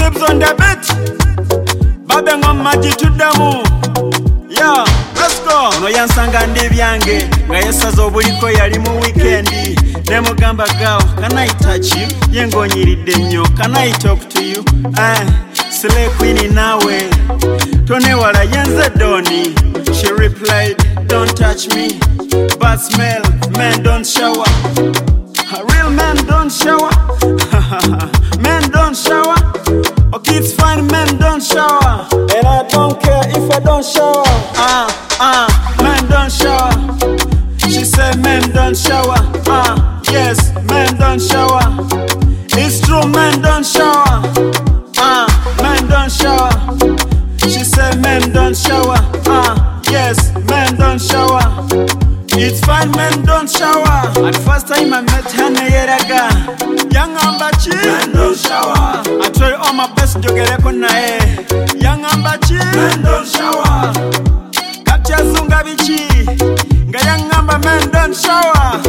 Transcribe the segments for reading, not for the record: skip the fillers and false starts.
Clips on the beat. Babeng on maji to demo. Yeah, let's go. No yansanga ndi byange nga yesaza obuliko yali mu weekendi. Nemo gamba girl, can I touch you? Yengo nyiridde nnyo, can I talk to you? Slay queen nawe Tone wala yenze doni. She replied, don't touch me. Bad smell, men don't shower. Real men don't shower. Men don't shower. Okay, it's fine, men don't shower. And I don't care if I don't shower. Men don't shower. She said men don't shower. Yes, men don't shower. It's true, men don't shower. Men don't shower. She said men don't shower. Yes, men don't shower. It's fine, men don't shower. At first time I met her neyeraga Young ambachi, men don't shower. I try all my best to get up on nae. Young ambachi, men don't shower. Katia zunga bichi Nga young amba men don't shower.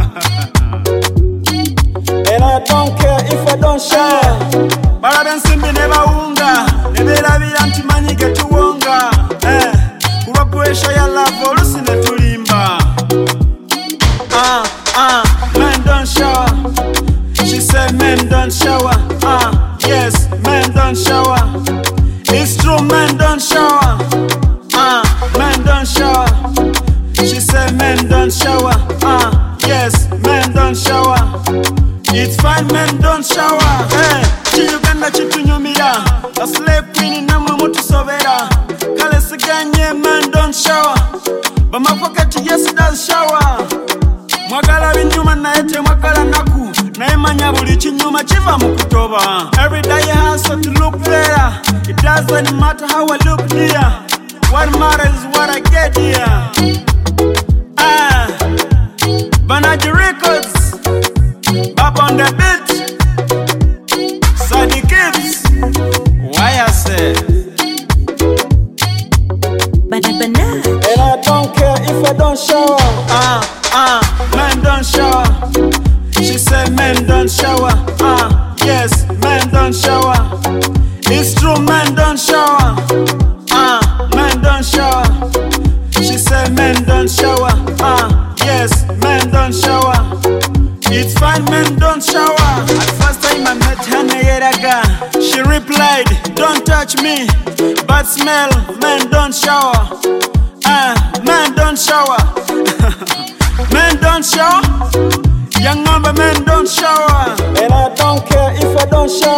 And I don't care if I don't shower. Baraben simbi neba unga Nebera bilanti manyige tuwonga Kuba pressure ya love olusi netulimba. Men don't shower. She said men don't shower. Yes, men don't shower. It's true, men don't shower. Men don't shower. She said men don't shower. Yes, men don't shower. It's fine, men don't shower. Chiyuganda chitunyumira A slave queen namwe mutusobera Kale siganye men don't shower. But my pocket yes does shower. Mwagala binyuma naye temwagala naku naye manya buli kinyuma kiva mu kutoba. Every day you hustle to look better. It doesn't matter how I look here. What matters is what I get here. Banaji Records, Bab on the beat, Sadi Kids. Why I say Banana. And I don't care if I don't shower. Men don't shower. She said men don't shower. Yes, men don't shower. It's true, men don't shower. Men don't shower. She said men don't shower. Yes, men don't shower. It's fine, men don't shower. At first time I met her neyeraga She replied, don't touch me. Bad smell, men don't shower. Men don't shower. Men don't shower. Young number men don't shower. And I don't care if I don't shower.